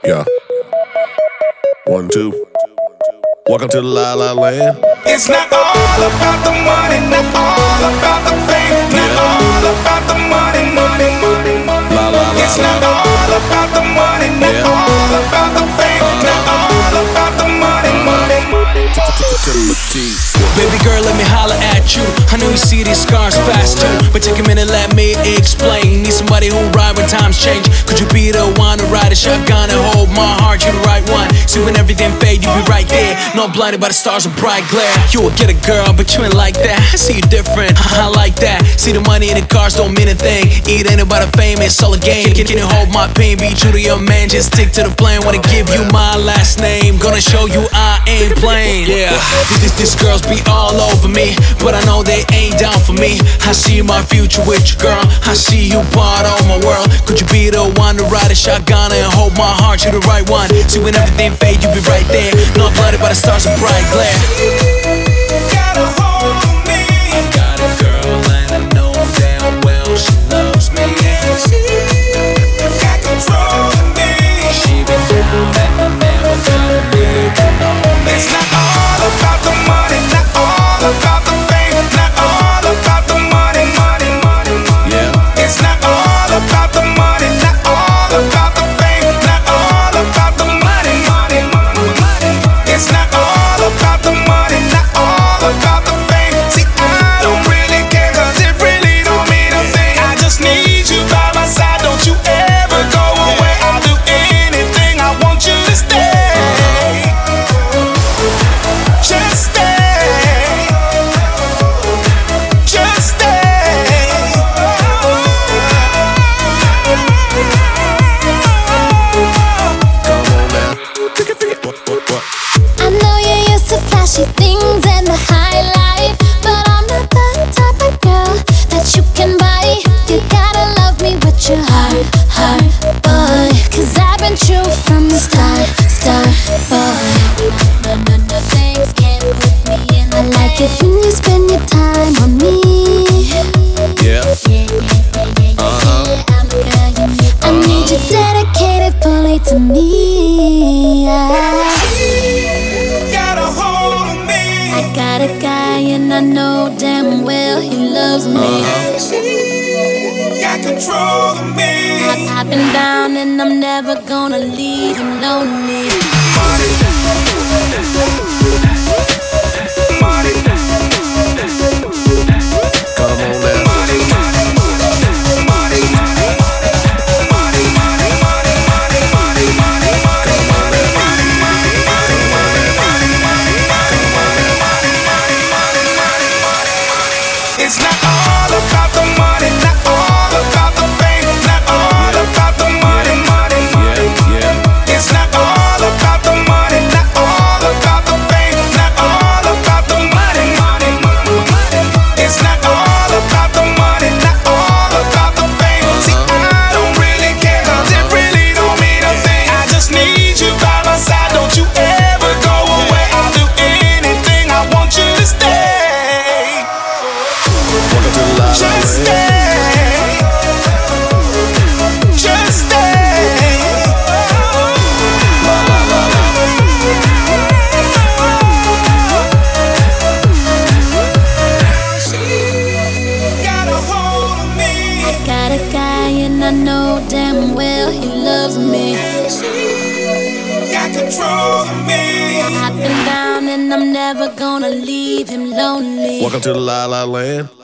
Yeah. 1, 2. Welcome to the La La Land. It's not all about the money, not all about the fame, not all about the money, money, money, money. La la la. It's not all about the money, not all about the fame, not all about the money, money, money. Baby girl, let me holler at you. I know you see these scars fast too, but take a minute, let me explain. Need somebody who ride when times change. Could you be the one to ride a shotgun and hold my heart? You the right one. See when everything fade, you be right there. Not blinded by the stars of bright glare. You will get a girl, but you ain't like that. I see you different, I like that. See the money in the cars don't mean a thing. It ain't about the fame, it's all a game. Can you hold my pain? Be true to your man, just stick to the plan. Wanna give you my last name, gonna show you I ain't playing. Yeah, these girls be all over me, but I know they ain't down for me. I see my future with you, girl. I see you part of my world. Could you be the one to ride a shotgun and hold my heart? You the right one. See when everything fade, you be right there. Not blinded by the stars of bright glare. Got a hold of me. I got a girl and I know damn well she loves me. She got control of me. She been down and I never gonna leave alone. It's not all about the money, not all about the fame, not all about the money, money, money, money. Yeah. It's not all about the money, not all about the fame, not all about the money, money, money, money. It's not all about the money, not all about the fame. See, I don't really care, 'cause it really don't mean a thing. I just need you by my side, don't you ever go away. I'll do anything, I want you to stay. Just stay. Just stay. Come on now. What? I know you're used to flashy things and the high life, but I'm not the type of girl that you can buy. You gotta love me with your heart, heart, boy. 'Cause I've been true from the start, boy. No, things can't put me in the I like it when you spend your time on me. Yeah. I'm the girl you need. I need you dedicated fully to me. Got a hold of me. I got a guy and I know damn well he loves me. She got control of me. I've been down and I'm never gonna leave him lonely. Money. Money. Come on now. Money. Money. It's not all about the money, not all about the fame, not all about the money, money, money. Yeah. It's not all about the money, not all about the fame, not all about the money, money, money, money. It's not all about the money, not all about the fame. See, I don't really care, 'cause it really don't mean a thing. I just need you by my side, don't you ever go away. I'll do anything, I want you to stay. Welcome to the La La Just Land. stay. Just stay. La la la la. She got a hold of me. Got a guy and I know damn well he loves me. She got control of me. I've been down and I'm never gonna leave him lonely. Welcome to the La La Land.